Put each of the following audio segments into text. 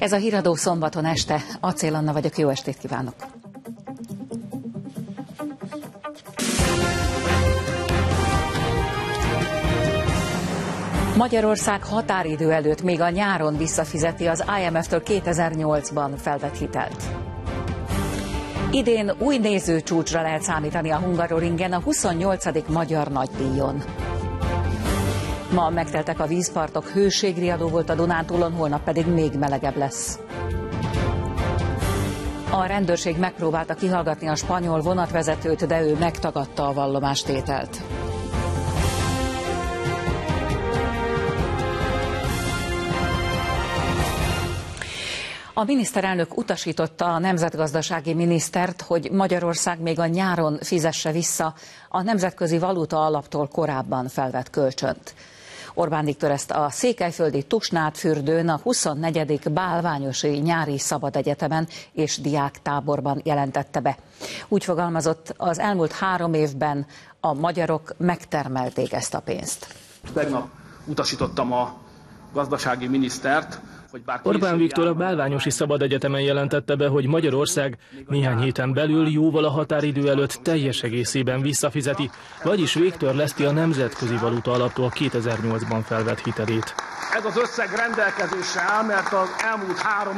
Ez a Híradó szombaton este. Acél Anna vagyok, jó estét kívánok! Magyarország határidő előtt még a nyáron visszafizeti az IMF-től 2008-ban felvett hitelt. Idén új nézőcsúcsra lehet számítani a Hungaroringen, a 28. Magyar Nagydíjon. Ma megteltek a vízpartok, hőségriadó volt a Dunántúlon, holnap pedig még melegebb lesz. A rendőrség megpróbálta kihallgatni a spanyol vonatvezetőt, de ő megtagadta a vallomástételt. A miniszterelnök utasította a nemzetgazdasági minisztert, hogy Magyarország még a nyáron fizesse vissza a Nemzetközi Valuta Alaptól korábban felvett kölcsönt. Orbán Viktor ezt a székelyföldi Tusnádfürdőn, a 24. Bálványosi Nyári Szabadegyetemen és diáktáborban jelentette be. Úgy fogalmazott, az elmúlt 3 évben a magyarok megtermelték ezt a pénzt. Tegnap utasítottam a gazdasági minisztert, Orbán Viktor a Bálványosi Szabadegyetemen jelentette be, hogy Magyarország néhány héten belül jóval a határidő előtt teljes egészében visszafizeti, vagyis végtörleszti a Nemzetközi Valuta Alaptól 2008-ban felvett hitelét. Ez az összeg rendelkezésre áll, mert az elmúlt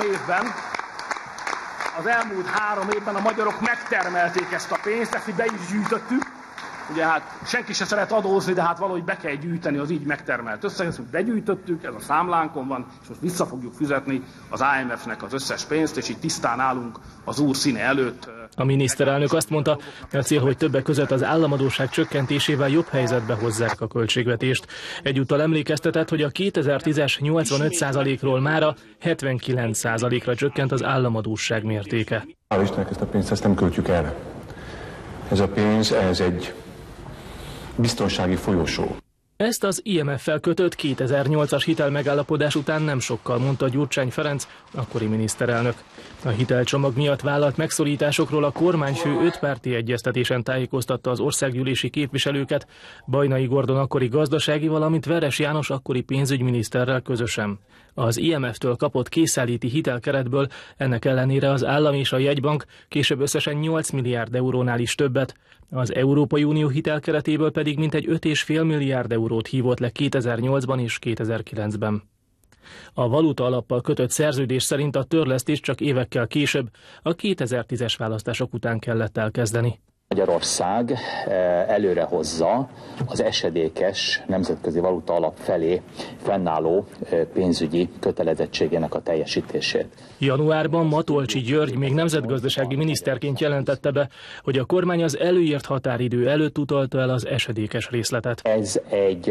3 évben a magyarok megtermelték ezt a pénzt, ezt mi be is gyűjtöttük. Ugye hát senki se szeret adózni, de hát valahogy be kell gyűjteni az így megtermelt összeget, ezt begyűjtöttük, ez a számlánkon van, és most vissza fogjuk fizetni az IMF-nek az összes pénzt, és így tisztán állunk az Úr színe előtt. A miniszterelnök azt mondta, a cél, hogy többek között az államadósság csökkentésével jobb helyzetbe hozzák a költségvetést. Egyúttal emlékeztetett, hogy a 2010-es 85%-ról mára 79%-ra csökkent az államadósság mértéke. Hál' Istennek ezt a pénzt ezt nem költjük erre. Ez a pénz, ez egy biztonsági folyosó. Ezt az IMF-fel kötött 2008-as hitelmegállapodás után nem sokkal, mondta Gyurcsány Ferenc, akkori miniszterelnök. A hitelcsomag miatt vállalt megszorításokról a kormányfő 5 párti egyeztetésen tájékoztatta az országgyűlési képviselőket, Bajnai Gordon akkori gazdasági, valamint Veres János akkori pénzügyminiszterrel közösen. Az IMF-től kapott készenléti hitelkeretből ennek ellenére az állam és a jegybank később összesen 8 milliárd eurónál is többet, az Európai Unió hitelkeretéből pedig mintegy 5,5 milliárd eurót hívott le 2008-ban és 2009-ben. A valuta alappal kötött szerződés szerint a törlesztés csak évekkel később, a 2010-es választások után kellett elkezdeni. Magyarország előrehozza az esedékes nemzetközi valuta alap felé fennálló pénzügyi kötelezettségének a teljesítését. Januárban Matolcsy György még nemzetgazdasági miniszterként jelentette be, hogy a kormány az előírt határidő előtt utalta el az esedékes részletet. Ez egy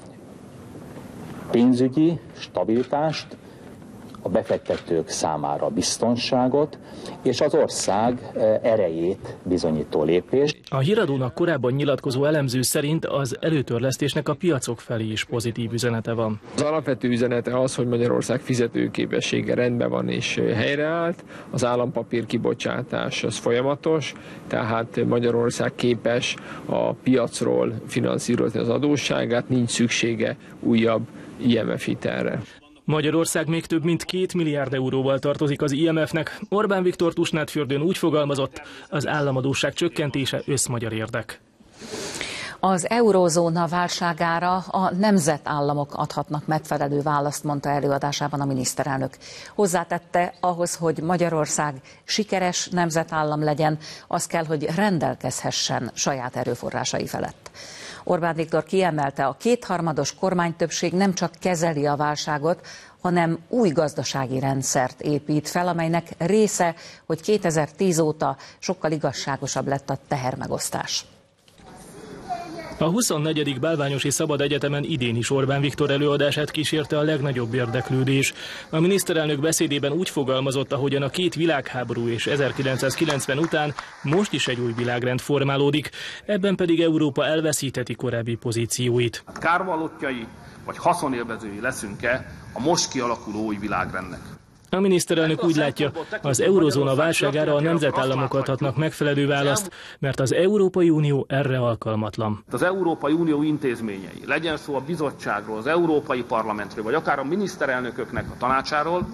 pénzügyi stabilitást, a befektetők számára biztonságot és az ország erejét bizonyító lépés. A Híradónak korábban nyilatkozó elemző szerint az előtörlesztésnek a piacok felé is pozitív üzenete van. Az alapvető üzenete az, hogy Magyarország fizetőképessége rendben van és helyreállt, az állampapír kibocsátás az folyamatos, tehát Magyarország képes a piacról finanszírozni az adósságát, nincs szüksége újabb IMF hitelre. Magyarország még több mint 2 milliárd euróval tartozik az IMF-nek. Orbán Viktor Tusnádfürdőn úgy fogalmazott, az államadósság csökkentése összmagyar érdek. Az eurózóna válságára a nemzetállamok adhatnak megfelelő választ, mondta előadásában a miniszterelnök. Hozzátette, ahhoz, hogy Magyarország sikeres nemzetállam legyen, az kell, hogy rendelkezhessen saját erőforrásai felett. Orbán Viktor kiemelte, a kétharmados kormánytöbbség nem csak kezeli a válságot, hanem új gazdasági rendszert épít fel, amelynek része, hogy 2010 óta sokkal igazságosabb lett a tehermegosztás. A 24. Bálványosi Szabadegyetemen idén is Orbán Viktor előadását kísérte a legnagyobb érdeklődés. A miniszterelnök beszédében úgy fogalmazott, ahogyan a 2 világháború és 1990 után most is egy új világrend formálódik, ebben pedig Európa elveszítheti korábbi pozícióit. Kárvallottjai vagy haszonélvezői leszünk-e a most kialakuló új világrendnek? A miniszterelnök úgy látja, az eurozóna válságára a nemzetállamok adhatnak megfelelő választ, mert az Európai Unió erre alkalmatlan. Az Európai Unió intézményei, legyen szó a bizottságról, az Európai Parlamentről, vagy akár a miniszterelnököknek a tanácsáról,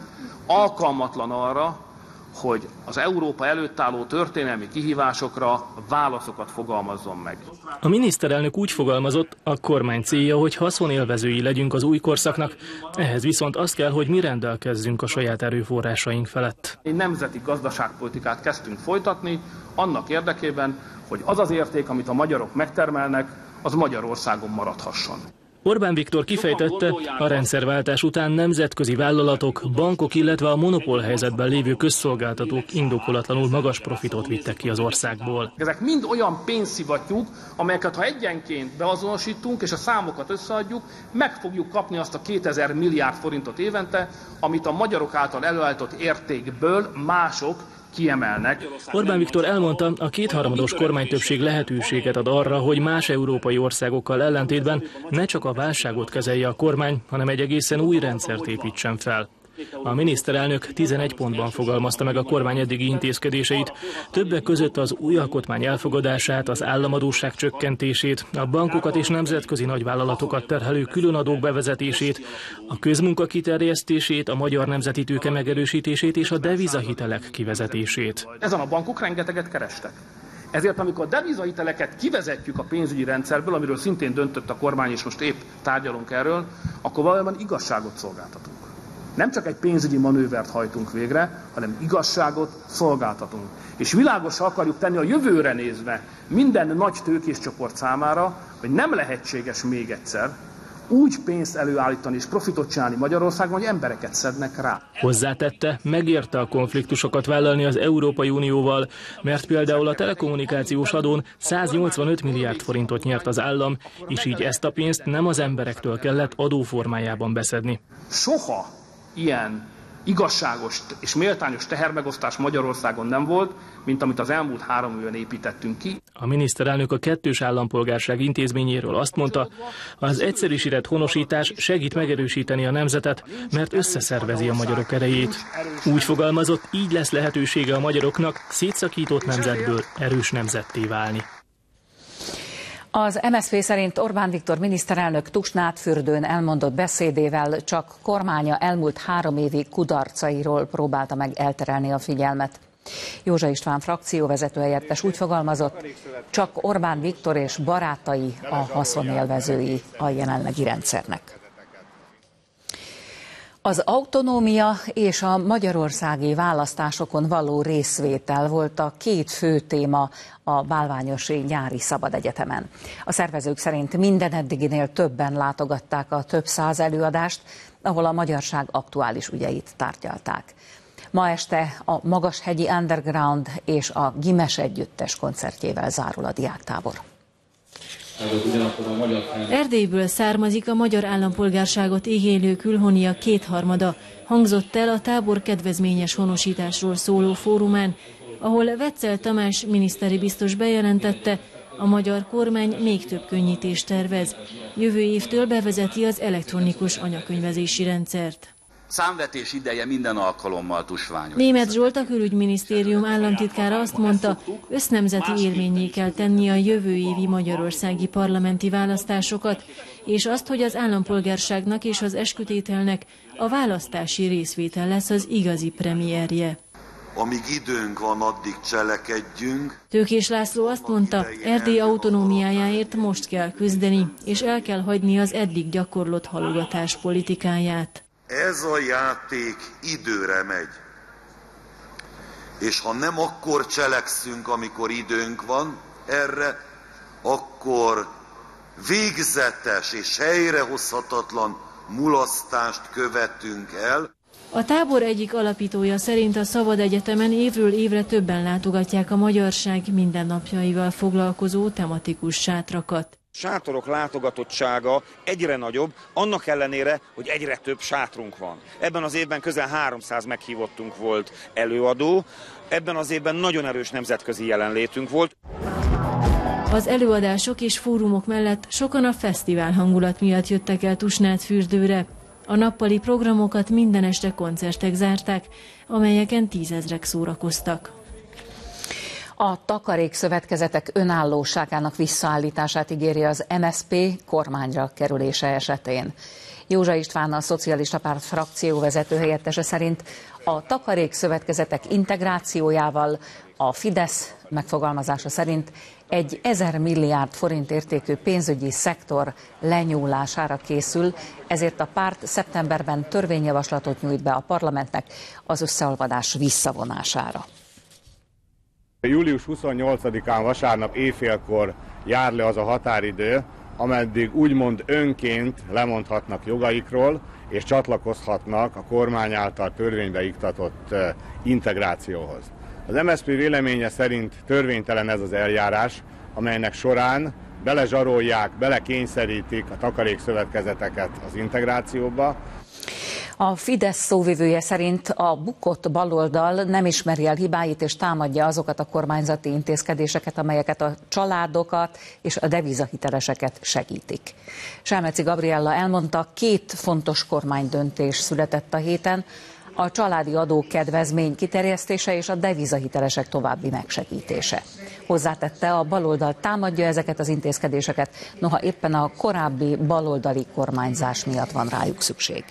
alkalmatlan arra, hogy az Európa előtt álló történelmi kihívásokra válaszokat fogalmazzon meg. A miniszterelnök úgy fogalmazott, a kormány célja, hogy haszonélvezői legyünk az új korszaknak, ehhez viszont az kell, hogy mi rendelkezzünk a saját erőforrásaink felett. Egy nemzeti gazdaságpolitikát kezdtünk folytatni, annak érdekében, hogy az az érték, amit a magyarok megtermelnek, az Magyarországon maradhasson. Orbán Viktor kifejtette, a rendszerváltás után nemzetközi vállalatok, bankok, illetve a monopólhelyzetben lévő közszolgáltatók indokolatlanul magas profitot vittek ki az országból. Ezek mind olyan pénzszivattyúk, amelyeket ha egyenként beazonosítunk és a számokat összeadjuk, meg fogjuk kapni azt a 2000 milliárd forintot évente, amit a magyarok által előállított értékből mások kiemelnek. Orbán Viktor elmondta, a kétharmados kormánytöbbség lehetőséget ad arra, hogy más európai országokkal ellentétben ne csak a válságot kezelje a kormány, hanem egy egészen új rendszert építsen fel. A miniszterelnök 11 pontban fogalmazta meg a kormány eddigi intézkedéseit, többek között az új alkotmány elfogadását, az államadósság csökkentését, a bankokat és nemzetközi nagyvállalatokat terhelő különadók bevezetését, a közmunka kiterjesztését, a magyar nemzeti tőke megerősítését és a devizahitelek kivezetését. Ezen a bankok rengeteget kerestek. Ezért, amikor a devizahiteleket kivezetjük a pénzügyi rendszerből, amiről szintén döntött a kormány, és most épp tárgyalunk erről, akkor valójában igazságot szolgáltatunk. Nem csak egy pénzügyi manővert hajtunk végre, hanem igazságot szolgáltatunk. És világosra akarjuk tenni a jövőre nézve minden nagy tőkéscsoport számára, hogy nem lehetséges még egyszer úgy pénzt előállítani és profitot csinálni Magyarországon, hogy embereket szednek rá. Hozzátette, megérte a konfliktusokat vállalni az Európai Unióval, mert például a telekommunikációs adón 185 milliárd forintot nyert az állam, és így ezt a pénzt nem az emberektől kellett adóformájában beszedni. Soha ilyen igazságos és méltányos tehermegosztás Magyarországon nem volt, mint amit az elmúlt 3 évben építettünk ki. A miniszterelnök a kettős állampolgárság intézményéről azt mondta, az egyszerűsített honosítás segít megerősíteni a nemzetet, mert összeszervezi a magyarok erejét. Úgy fogalmazott, így lesz lehetősége a magyaroknak szétszakított nemzetből erős nemzetté válni. Az MSZP szerint Orbán Viktor miniszterelnök Tusnádfürdőn elmondott beszédével csak kormánya elmúlt 3 évi kudarcairól próbálta meg elterelni a figyelmet. Józsa István frakcióvezető helyettes úgy fogalmazott, csak Orbán Viktor és barátai a haszonélvezői a jelenlegi rendszernek. Az autonómia és a magyarországi választásokon való részvétel volt a 2 fő téma a bálványosi nyári szabadegyetemen. A szervezők szerint minden eddiginél többen látogatták a több száz előadást, ahol a magyarság aktuális ügyeit tárgyalták. Ma este a Magashegyi Underground és a Gimes együttes koncertjével zárul a diáktábor. Erdélyből származik a magyar állampolgárságot igénylő külhoniak 2/3, hangzott el a tábor kedvezményes honosításról szóló fórumán, ahol Veccel Tamás miniszteri biztos bejelentette, a magyar kormány még több könnyítést tervez. Jövő évtől bevezeti az elektronikus anyakönyvezési rendszert. Számvetés ideje minden alkalommal tusványos. Németh Zsolt, a külügyminisztérium államtitkára azt mondta, össznemzeti élménnyé kell tenni a jövő évi magyarországi parlamenti választásokat, és azt, hogy az állampolgárságnak és az eskütételnek a választási részvétel lesz az igazi premierje. Amíg időnk van, addig cselekedjünk. Tőkés László azt mondta, Erdély autonómiájáért most kell küzdeni, és el kell hagyni az eddig gyakorlott halogatás politikáját. Ez a játék időre megy. És ha nem akkor cselekszünk, amikor időnk van erre, akkor végzetes és helyrehozhatatlan mulasztást követünk el. A tábor egyik alapítója szerint a Szabad Egyetemen évről évre többen látogatják a magyarság mindennapjaival foglalkozó tematikus sátrakat. Sátorok látogatottsága egyre nagyobb, annak ellenére, hogy egyre több sátrunk van. Ebben az évben közel 300 meghívottunk volt előadó, ebben az évben nagyon erős nemzetközi jelenlétünk volt. Az előadások és fórumok mellett sokan a fesztivál hangulat miatt jöttek el Tusnádfürdőre. A nappali programokat minden este koncertek zárták, amelyeken 10 000-ek szórakoztak. A takarékszövetkezetek önállóságának visszaállítását ígéri az MSZP kormányra kerülése esetén. Józsa István, a Szocialista Párt frakcióvezető helyettese szerint a takarékszövetkezetek integrációjával a Fidesz megfogalmazása szerint egy 1000 milliárd forint értékű pénzügyi szektor lenyúlására készül, ezért a párt szeptemberben törvényjavaslatot nyújt be a parlamentnek az összeolvadás visszavonására. Július 28-án vasárnap éjfélkor jár le az a határidő, ameddig úgymond önként lemondhatnak jogaikról, és csatlakozhatnak a kormány által törvénybe iktatott integrációhoz. Az MSZP véleménye szerint törvénytelen ez az eljárás, amelynek során belezsarolják, belekényszerítik a takarékszövetkezeteket az integrációba. A Fidesz szóvivője szerint a bukott baloldal nem ismeri el hibáit és támadja azokat a kormányzati intézkedéseket, amelyeket a családokat és a devizahiteleseket segítik. Selmeci Gabriella elmondta, 2 fontos kormánydöntés született a héten, a családi adókedvezmény kiterjesztése és a devizahitelesek további megsegítése. Hozzátette, a baloldal támadja ezeket az intézkedéseket, noha éppen a korábbi baloldali kormányzás miatt van rájuk szükség.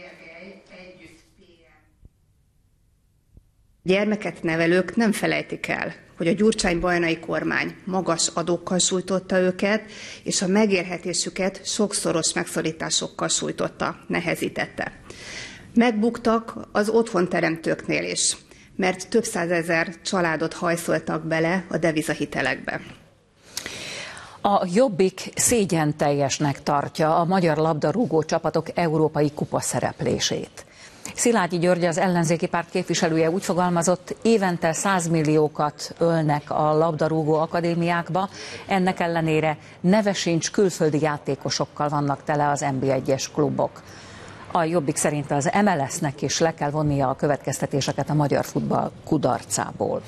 Gyermeket nevelők nem felejtik el, hogy a Gyurcsány-Bajnai kormány magas adókkal sújtotta őket, és a megélhetésüket sokszoros megszorításokkal sújtotta, nehezítette. Megbuktak az otthonteremtőknél is, mert több százezer családot hajszoltak bele a devizahitelekbe. A Jobbik szégyenteljesnek tartja a magyar labdarúgó csapatok európai kupa szereplését. Szilágyi György, az ellenzéki párt képviselője úgy fogalmazott, évente 100 milliókat ölnek a labdarúgó akadémiákba, ennek ellenére neve sincs, külföldi játékosokkal vannak tele az NB1-es klubok. A Jobbik szerint az MLS-nek is le kell vonnia a következtetéseket a magyar futball kudarcából.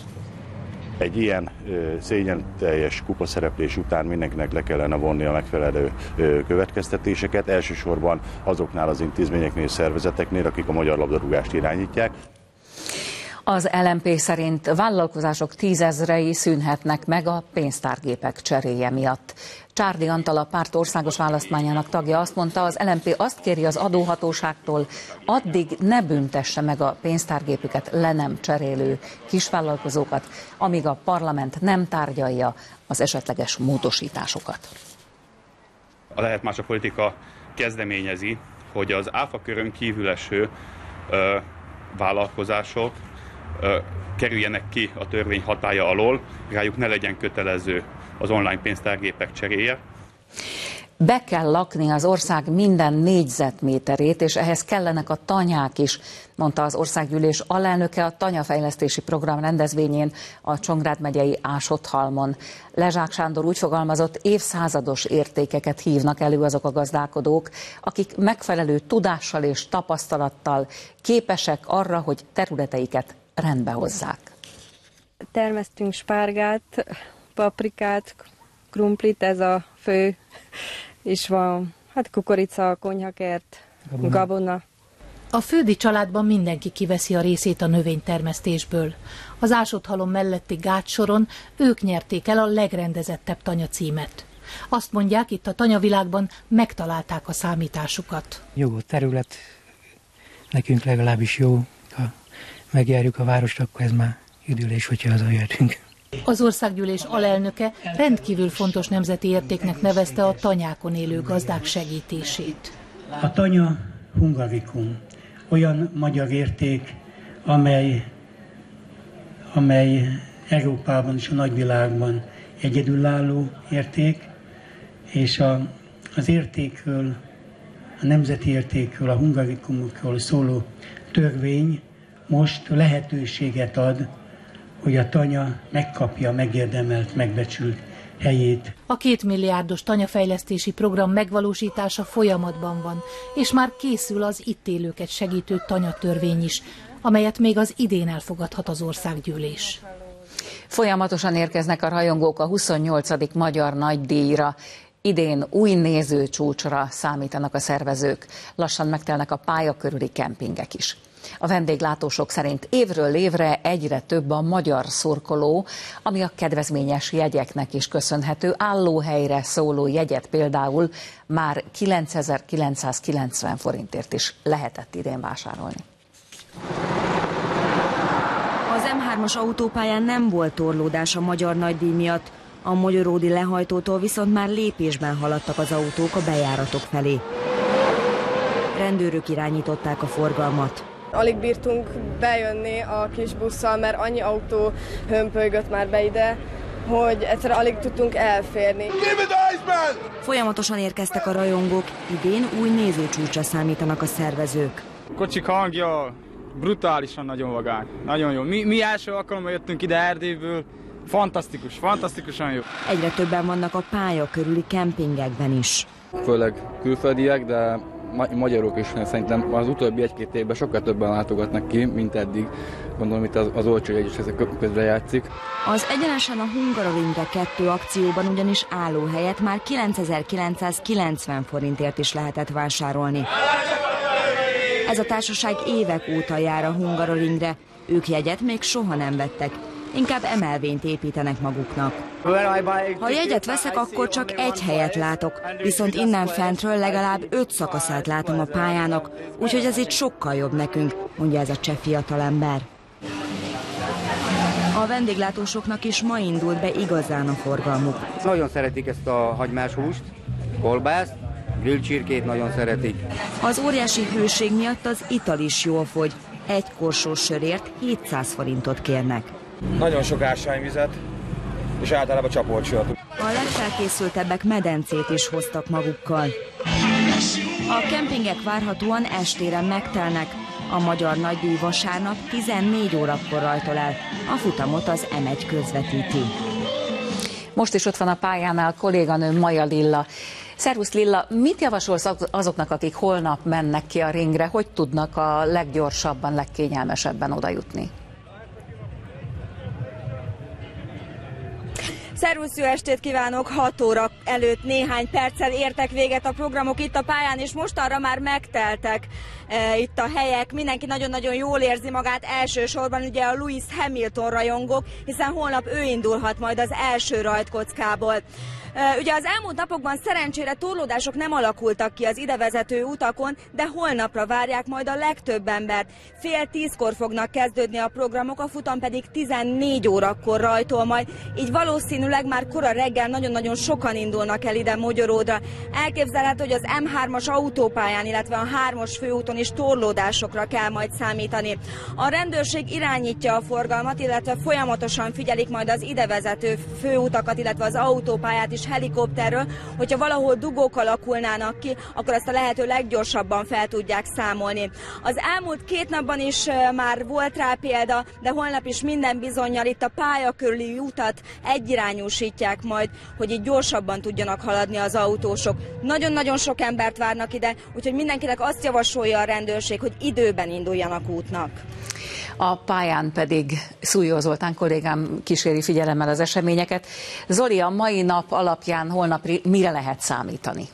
Egy ilyen szégyenteljes kupaszereplés után mindenkinek le kellene vonni a megfelelő következtetéseket, elsősorban azoknál az intézményeknél és szervezeteknél, akik a magyar labdarúgást irányítják. Az LMP szerint vállalkozások 10 000-ei szűnhetnek meg a pénztárgépek cseréje miatt. Csárdi Antal, a párt országos választmányának tagja azt mondta, az LMP azt kéri az adóhatóságtól, addig ne büntesse meg a pénztárgépüket le nem cserélő kisvállalkozókat, amíg a parlament nem tárgyalja az esetleges módosításokat. A Lehet Más a Politika kezdeményezi, hogy az áfa körön kívül eső vállalkozások kerüljenek ki a törvény hatálya alól, rájuk ne legyen kötelező az online pénztárgépek cseréje. Be kell lakni az ország minden négyzetméterét, és ehhez kellenek a tanyák is, mondta az országgyűlés alelnöke a tanyafejlesztési program rendezvényén a Csongrád megyei Ásotthalmon. Lezsák Sándor úgy fogalmazott, évszázados értékeket hívnak elő azok a gazdálkodók, akik megfelelő tudással és tapasztalattal képesek arra, hogy területeiket rendbe hozzák. Termesztünk spárgát, paprikát, krumplit, ez a fő, és van kukorica, konyhakert, gabona. A Földi családban mindenki kiveszi a részét a növénytermesztésből. Az Ásotthalom melletti gátsoron ők nyerték el a legrendezettebb tanyacímet. Azt mondják, itt a tanyavilágban megtalálták a számításukat. Jó terület, nekünk legalábbis jó, ha megjárjuk a várost, akkor ez már üdülés, hogyha hazajöhetünk. Az országgyűlés alelnöke rendkívül fontos nemzeti értéknek nevezte a tanyákon élő gazdák segítését. A tanya hungarikum, olyan magyar érték, amely Európában és a nagyvilágban egyedülálló érték, és az értékről, a nemzeti értékről, a hungarikumokról szóló törvény most lehetőséget ad, hogy a tanya megkapja a megérdemelt, megbecsült helyét. A 2 milliárdos tanyafejlesztési program megvalósítása folyamatban van, és már készül az itt élőket segítő tanyatörvény is, amelyet még az idén elfogadhat az országgyűlés. Folyamatosan érkeznek a rajongók a 28. Magyar Nagydíjra. Idén új nézőcsúcsra számítanak a szervezők. Lassan megtelnek a pálya körüli kempingek is. A vendéglátósok szerint évről évre egyre több a magyar szurkoló, ami a kedvezményes jegyeknek is köszönhető. Állóhelyre szóló jegyet például már 9990 forintért is lehetett idén vásárolni. Az M3-as autópályán nem volt torlódás a magyar nagydíj miatt. A magyaródi lehajtótól viszont már lépésben haladtak az autók a bejáratok felé. Rendőrök irányították a forgalmat. Alig bírtunk bejönni a kis busszal, mert annyi autó hömpölygött már be ide, hogy egyszerűen alig tudtunk elférni. Folyamatosan érkeztek a rajongók, idén új nézőcsúcsra számítanak a szervezők. A kocsik hangja brutálisan nagyon vagány, nagyon jó. Mi első alkalommal jöttünk ide Erdélyből, fantasztikusan jó. Egyre többen vannak a pálya körüli kempingekben is. Főleg külföldiek, de magyarok is szerintem az utóbbi egy-két évben sokkal többen látogatnak ki, mint eddig. Gondolom itt az olcsó jegy is ezek közre játszik. Az egyenesen a Hungaroringre 2 akcióban ugyanis állóhelyet már 9990 forintért is lehetett vásárolni. Ez a társaság évek óta jár a Hungaroringre, ők jegyet még soha nem vettek. Inkább emelvényt építenek maguknak. Ha jegyet veszek, akkor csak egy helyet látok, viszont innen fentről legalább 5 szakaszát látom a pályának, úgyhogy ez itt sokkal jobb nekünk, mondja ez a cseh fiatalember. A vendéglátósoknak is ma indult be igazán a forgalmuk. Nagyon szeretik ezt a hagymás húst, kolbászt, grillcsirkét nagyon szeretik. Az óriási hőség miatt az ital is jól fogy. Egy korsós sörért 700 forintot kérnek. Nagyon sok ásványvizet, és általában csapolt sört. A legfelkészültebbek medencét is hoztak magukkal. A kempingek várhatóan estére megtelnek. A magyar nagydíj vasárnap 14 órakor rajtol el. A futamot az M1 közvetíti. Most is ott van a pályánál kolléganőm Maja Lilla. Szervusz Lilla, mit javasolsz azoknak, akik holnap mennek ki a ringre? Hogy tudnak a leggyorsabban, legkényelmesebben odajutni? Szervusz, jó estét kívánok! 6 óra előtt néhány perccel értek véget a programok itt a pályán, és mostanra már megteltek itt a helyek. Mindenki nagyon-nagyon jól érzi magát, elsősorban ugye a Lewis Hamilton rajongók, hiszen holnap ő indulhat majd az első rajtkockából. Ugye az elmúlt napokban szerencsére torlódások nem alakultak ki az idevezető utakon, de holnapra várják majd a legtöbb embert. 9:30-kor fognak kezdődni a programok, a futam pedig 14 órakor rajtol majd, így valószínűleg már kora reggel nagyon-nagyon sokan indulnak el ide Mogyoródra. Elképzelhető, hogy az M3-as autópályán, illetve a 3-as főúton is torlódásokra kell majd számítani. A rendőrség irányítja a forgalmat, illetve folyamatosan figyelik majd az idevezető főutakat, illetve az autópályát is helikopterről, hogyha valahol dugók alakulnának ki, akkor azt a lehető leggyorsabban fel tudják számolni. Az elmúlt 2 napban is már volt rá példa, de holnap is minden bizonnyal itt a pálya körüli utat egyirányúsítják majd, hogy így gyorsabban tudjanak haladni az autósok. Nagyon-nagyon sok embert várnak ide, úgyhogy mindenkinek azt javasolja a rendőrség, hogy időben induljanak útnak. A pályán pedig Szújó Zoltán kollégám kíséri figyelemmel az eseményeket. Zoli, a mai nap alapján holnap mire lehet számítani?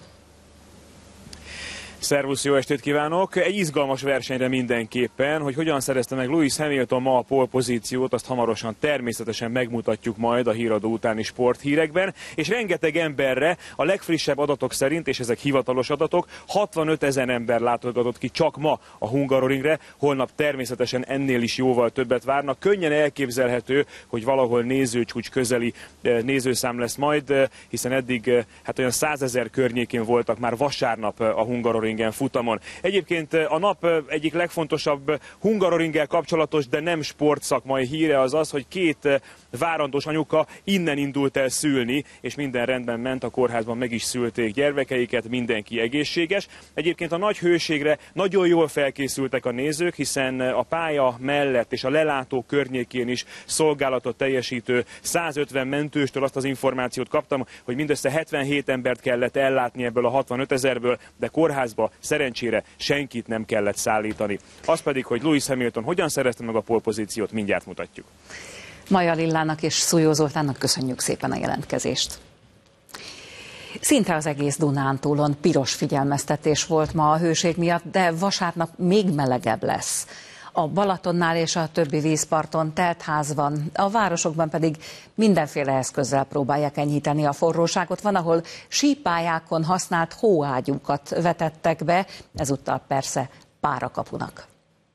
Szervusz, jó estét kívánok! Egy izgalmas versenyre mindenképpen, hogy hogyan szerezte meg Lewis Hamilton ma a pole pozíciót, azt hamarosan természetesen megmutatjuk majd a híradó utáni sporthírekben, és rengeteg emberre a legfrissebb adatok szerint, és ezek hivatalos adatok, 65 000 ember látogatott ki csak ma a Hungaroringre, holnap természetesen ennél is jóval többet várnak. Könnyen elképzelhető, hogy valahol nézőcsúcs közeli nézőszám lesz majd, hiszen eddig hát olyan 100 000 környékén voltak már vasárnap a Hungaroring futamon. Egyébként a nap egyik legfontosabb Hungaroringgel kapcsolatos, de nem sportszakmai híre az az, hogy 2 várandós anyuka innen indult el szülni, és minden rendben ment, a kórházban meg is szülték gyermekeiket, mindenki egészséges. Egyébként a nagy hőségre nagyon jól felkészültek a nézők, hiszen a pálya mellett és a lelátó környékén is szolgálatot teljesítő 150 mentőstől azt az információt kaptam, hogy mindössze 77 embert kellett ellátni ebből a 65 000-ből, de kórházba szerencsére senkit nem kellett szállítani. Az pedig, hogy Lewis Hamilton hogyan szerezte meg a pole-pozíciót, mindjárt mutatjuk. Maja Lillának és Szújó Zoltánnak köszönjük szépen a jelentkezést. Szinte az egész Dunántúlon piros figyelmeztetés volt ma a hőség miatt, de vasárnap még melegebb lesz. A Balatonnál és a többi vízparton teltház van, a városokban pedig mindenféle eszközzel próbálják enyhíteni a forróságot. Van, ahol sípályákon használt hóágyúkat vetettek be, ezúttal persze párakapunak.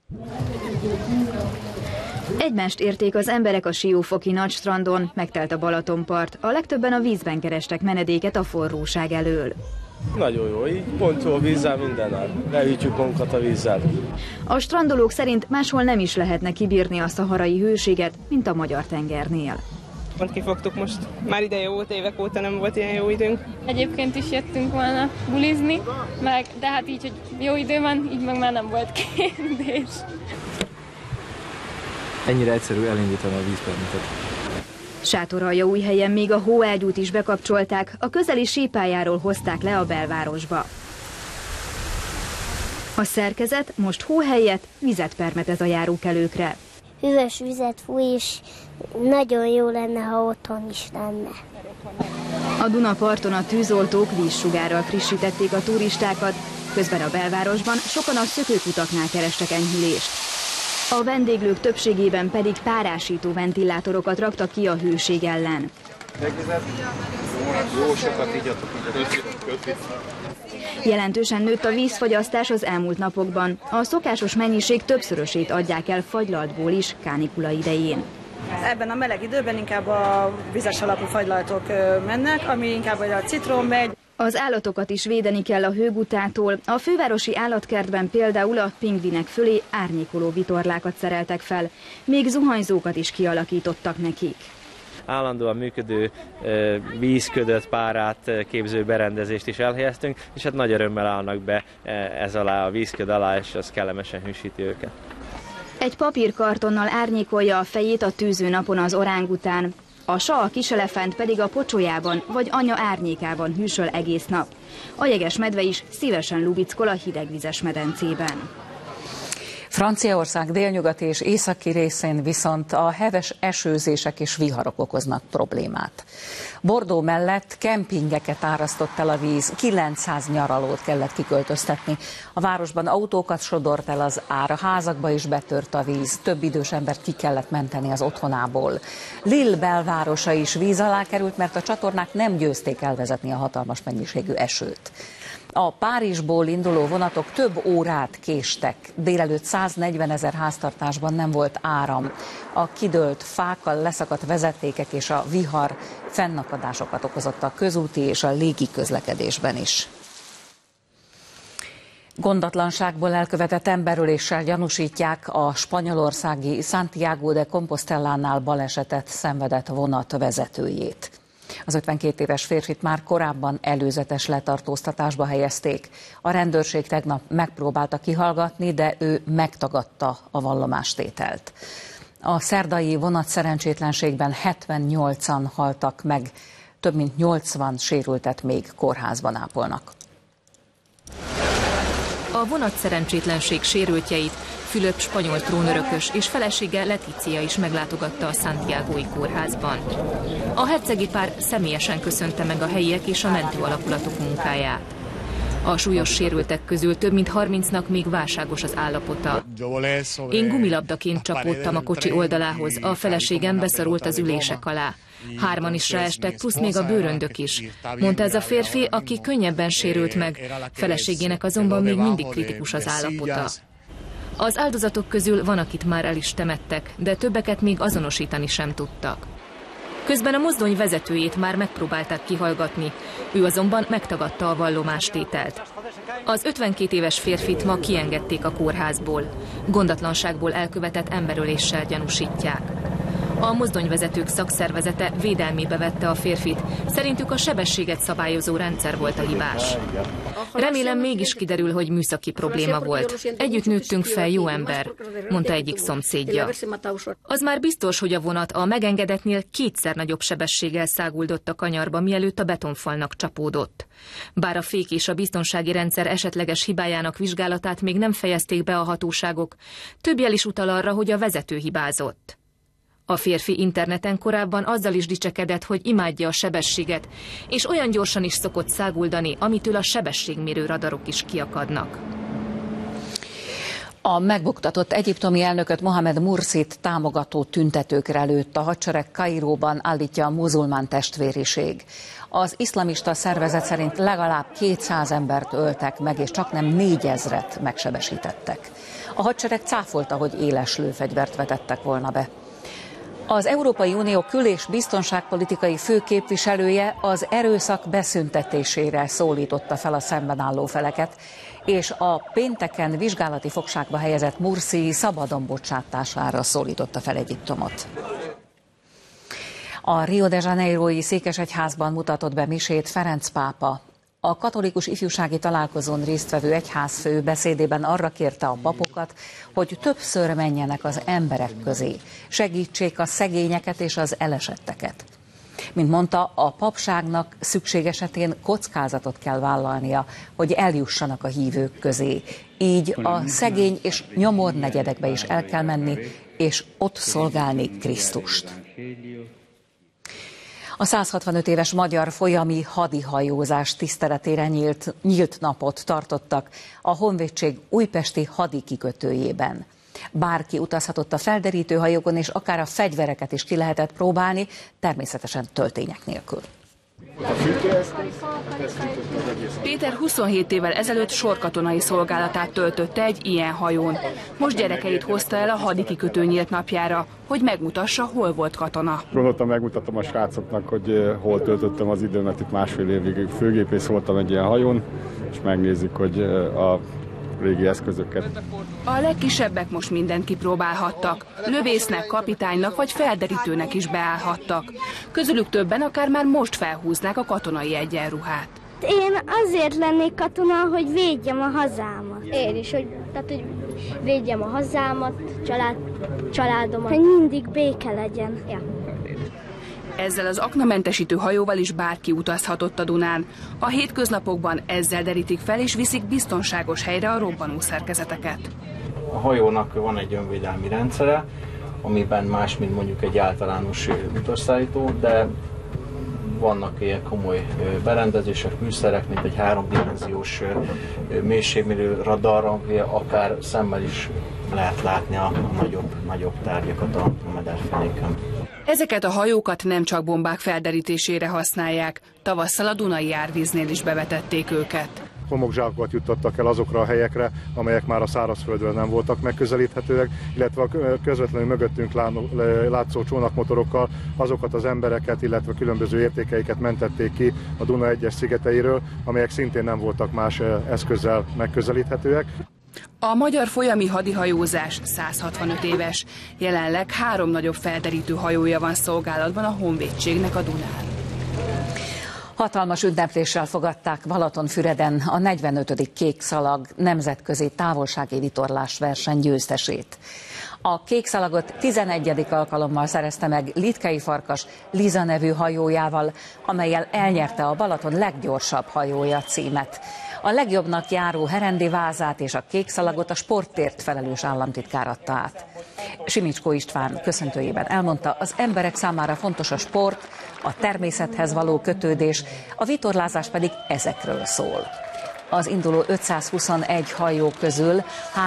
Egymást érték az emberek a Siófoki nagystrandon, megtelt a Balatonpart. A legtöbben a vízben kerestek menedéket a forróság elől. Nagyon jó, így pont jó vízzel minden nap. Leütjük magunkat a vízzel. A strandolók szerint máshol nem is lehetne kibírni a szaharai hőséget, mint a magyar tengernél. Pont kifogtuk most. Már ideje volt, évek óta nem volt ilyen jó időnk. Egyébként is jöttünk volna bulizni, de hát így, hogy jó idő van, így meg már nem volt kérdés. Ennyire egyszerű elindítani a vízpermitet. Sátoraljaújhelyen még a hóágyút is bekapcsolták, a közeli sípályáról hozták le a belvárosba. A szerkezet most hó helyett vizet permetez a járókelőkre. Hűvös vizet fúj, és nagyon jó lenne, ha otthon is lenne. A Dunaparton a tűzoltók vízsugárral frissítették a turistákat, közben a belvárosban sokan a szökőkutaknál kerestek enyhülést. A vendéglők többségében pedig párásító ventilátorokat raktak ki a hőség ellen. Jó sokat igyatok, Jelentősen nőtt a vízfogyasztás az elmúlt napokban. A szokásos mennyiség többszörösét adják el fagylaltból is kánikula idején. Ebben a meleg időben inkább a vizes alapú fagylaltok mennek, ami inkább a citrom megy. Az állatokat is védeni kell a hőgutától. A fővárosi állatkertben például a pingvinek fölé árnyékoló vitorlákat szereltek fel. Még zuhanyzókat is kialakítottak nekik. Állandóan működő vízködöt, párát képző berendezést is elhelyeztünk, és hát nagy örömmel állnak be ez alá, a vízköd alá, és az kellemesen hűsíti őket. Egy papírkartonnal árnyékolja a fejét a tűző napon az orángután. A sa, a kiselefánt pedig a pocsolyában vagy anya árnyékában hűsöl egész nap. A jegesmedve is szívesen lubickol a hidegvizes medencében. Franciaország délnyugati és északi részén viszont a heves esőzések és viharok okoznak problémát. Bordeaux mellett kempingeket árasztott el a víz, 900 nyaralót kellett kiköltöztetni. A városban autókat sodort el az ár, a házakba is betört a víz, több idős embert ki kellett menteni az otthonából. Lille belvárosa is víz alá került, mert a csatornák nem győzték elvezetni a hatalmas mennyiségű esőt. A Párizsból induló vonatok több órát késtek. Délelőtt 140 000 háztartásban nem volt áram. A kidőlt fákkal leszakadt vezetékek és a vihar fennakadásokat okozott a közúti és a légi közlekedésben is. Gondatlanságból elkövetett emberöléssel gyanúsítják a spanyolországi Santiago de Compostelánál balesetet szenvedett vonat vezetőjét. Az 52 éves férfit már korábban előzetes letartóztatásba helyezték. A rendőrség tegnap megpróbálta kihallgatni, de ő megtagadta a vallomástételt. A szerdai vonatszerencsétlenségben 78-an haltak meg, több mint 80 sérültet még kórházban ápolnak. A vonatszerencsétlenség sérültjeit Fülöp spanyol trónörökös és felesége Letícia is meglátogatta a Santiagói kórházban. A hercegi pár személyesen köszönte meg a helyiek és a mentő alakulatok munkáját. A súlyos sérültek közül több mint 30-nak még válságos az állapota. Én gumilabdaként csapódtam a kocsi oldalához, a feleségem beszorult az ülések alá. 3-an is ráestek, plusz még a bőröndök is, mondta ez a férfi, aki könnyebben sérült meg, feleségének azonban még mindig kritikus az állapota. Az áldozatok közül van, akit már el is temettek, de többeket még azonosítani sem tudtak. Közben a mozdony vezetőjét már megpróbálták kihallgatni, ő azonban megtagadta a vallomástételt. Az 52 éves férfit ma kiengedték a kórházból. Gondatlanságból elkövetett emberöléssel gyanúsítják. A mozdonyvezetők szakszervezete védelmébe vette a férfit, szerintük a sebességet szabályozó rendszer volt a hibás. Remélem mégis kiderül, hogy műszaki probléma volt. Együtt nőttünk fel, jó ember, mondta egyik szomszédja. Az már biztos, hogy a vonat a megengedetnél 2-szer nagyobb sebességgel száguldott a kanyarba, mielőtt a betonfalnak csapódott. Bár a fék és a biztonsági rendszer esetleges hibájának vizsgálatát még nem fejezték be a hatóságok, több jel is utal arra, hogy a vezető hibázott. A férfi interneten korábban azzal is dicsekedett, hogy imádja a sebességet, és olyan gyorsan is szokott száguldani, amitől a sebességmérő radarok is kiakadnak. A megbuktatott egyiptomi elnököt Mohamed Mursit támogató tüntetőkre lőtt a hadsereg Kairóban, állítja a muzulmán testvériség. Az iszlamista szervezet szerint legalább 200 embert öltek meg, és csaknem 4000-et megsebesítettek. A hadsereg cáfolta, hogy éles lőfegyvert vetettek volna be. Az Európai Unió kül- és biztonságpolitikai főképviselője az erőszak beszüntetésére szólította fel a szemben álló feleket, és a pénteken vizsgálati fogságba helyezett Mursi szabadon bocsátására szólította fel Egyiptomot. A Rio de Janeiro-i székesegyházban mutatott be misét Ferenc pápa. A katolikus ifjúsági találkozón résztvevő egyházfő beszédében arra kérte a papokat, hogy többször menjenek az emberek közé, segítsék a szegényeket és az elesetteket. Mint mondta, a papságnak szükség esetén kockázatot kell vállalnia, hogy eljussanak a hívők közé. Így a szegény és nyomor negyedekbe is el kell menni, és ott szolgálni Krisztust. A 165 éves magyar folyami hadihajózás tiszteletére nyílt napot tartottak a Honvédség újpesti hadikikötőjében. Bárki utazhatott a felderítő hajókon, és akár a fegyvereket is ki lehetett próbálni, természetesen töltények nélkül. Péter 27 évvel ezelőtt sorkatonai szolgálatát töltötte egy ilyen hajón. Most gyerekeit hozta el a hadikikötő nyílt napjára, hogy megmutassa, hol volt katona. Gondoltam, megmutatom a srácoknak, hogy hol töltöttem az időmet, itt másfél évig főgépész voltam egy ilyen hajón, és megnézzük, hogy a régi eszközöket. A legkisebbek most mindent kipróbálhattak. Lövésznek, kapitánynak vagy felderítőnek is beállhattak. Közülük többen akár már most felhúznák a katonai egyenruhát. Én azért lennék katona, hogy védjem a hazámat. Én is, hogy védjem a hazámat, családomat, hogy mindig béke legyen. Ja. Ezzel az aknamentesítő hajóval is bárki utazhatott a Dunán. A hétköznapokban ezzel derítik fel és viszik biztonságos helyre a robbanószerkezeteket. A hajónak van egy önvédelmi rendszere, amiben más, mint mondjuk egy általános utasszállító, de vannak ilyen komoly berendezések, műszerek, mint egy 3-dimenziós mélységmérő radar, ami akár szemmel is lehet látni a nagyobb tárgyakat a mederfenéken. Ezeket a hajókat nem csak bombák felderítésére használják, tavasszal a Dunai árvíznél is bevetették őket. Homokzsákokat juttattak el azokra a helyekre, amelyek már a szárazföldről nem voltak megközelíthetőek, illetve a közvetlenül mögöttünk látszó csónakmotorokkal azokat az embereket, illetve különböző értékeiket mentették ki a Duna egyes szigeteiről, amelyek szintén nem voltak más eszközzel megközelíthetőek. A magyar folyami hadihajózás 165 éves. Jelenleg 3 nagyobb felderítő hajója van szolgálatban a Honvédségnek a Dunán. Hatalmas ünnepléssel fogadták Balatonfüreden a 45. Kékszalag nemzetközi távolsági vitorlás verseny győztesét. A kékszalagot 11. alkalommal szerezte meg Litkei Farkas Liza nevű hajójával, amellyel elnyerte a Balaton leggyorsabb hajója címet. A legjobbnak járó Herendi vázát és a kékszalagot a sportért felelős államtitkár adta át. Simicskó István köszöntőjében elmondta, az emberek számára fontos a sport, a természethez való kötődés, a vitorlázás pedig ezekről szól. Az induló 521 hajó közül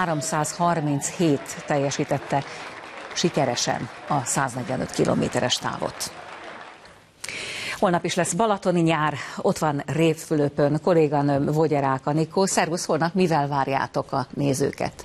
337 teljesítette sikeresen a 145 kilométeres távot. Holnap is lesz balatoni nyár, ott van Révfülöpön kolléganőm Vogyerák Anikó. Szervusz, holnap mivel várjátok a nézőket?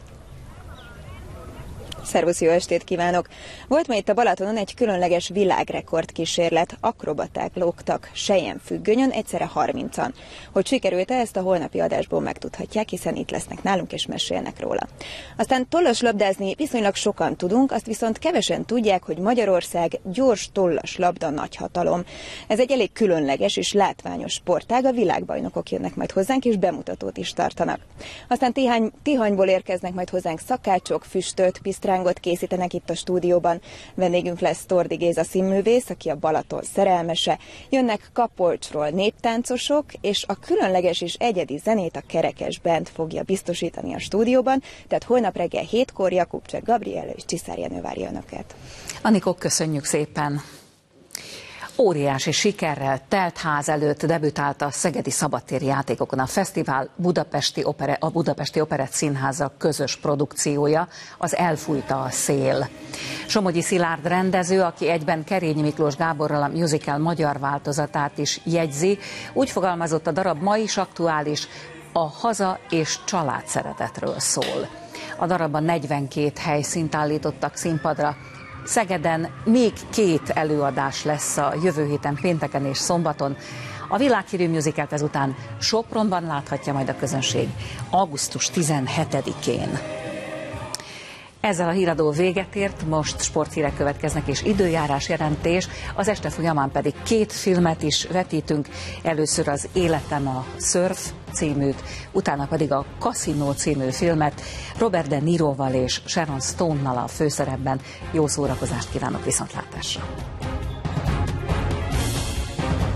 Szervusz, jó estét kívánok! Volt ma itt a Balatonon egy különleges világrekord kísérlet. Akrobaták lógtak selyemfüggönyön, egyszerre 30-an. Hogy sikerült-e, ezt a holnapi adásból megtudhatják, hiszen itt lesznek nálunk és mesélnek róla. Aztán tollaslabdázni viszonylag sokan tudunk, azt viszont kevesen tudják, hogy Magyarország gyors tollaslabda nagyhatalom. Ez egy elég különleges és látványos sportág, a világbajnokok jönnek majd hozzánk és bemutatót is tartanak. Aztán Tihanyból érkeznek majd hozzánk szakácsok, füstöt, pisztrángot készítenek itt a stúdióban. Vendégünk lesz Tordi Géza színművész, aki a Balaton szerelmese. Jönnek Kapolcsról néptáncosok, és a különleges és egyedi zenét a Kerekes Band fogja biztosítani a stúdióban, tehát holnap reggel 7-kor Jakubcsek Gabriella és Csiszár Jenő várja önöket. Anikó, köszönjük szépen! Óriási sikerrel telt ház előtt debütált a Szegedi Szabadtéri Játékokon a fesztivál a Budapesti Operett Színháza közös produkciója, az Elfújta a szél. Somogyi Szilárd rendező, aki egyben Kerényi Miklós Gáborral a musical magyar változatát is jegyzi, úgy fogalmazott, a darab ma is aktuális, a haza és család szeretetről szól. A darabban 42 helyszínt állítottak színpadra. Szegeden még 2 előadás lesz a jövő héten, pénteken és szombaton. A világhírű musicalt ezután Sopronban láthatja majd a közönség augusztus 17-én. Ezzel a híradó véget ért, most sporthírek következnek és időjárás jelentés, az este folyamán pedig 2 filmet is vetítünk, először az Életem a Surf címűt, utána pedig a Casino című filmet Robert De Niroval és Sharon Stone-nal a főszerepben. Jó szórakozást kívánok, viszontlátásra!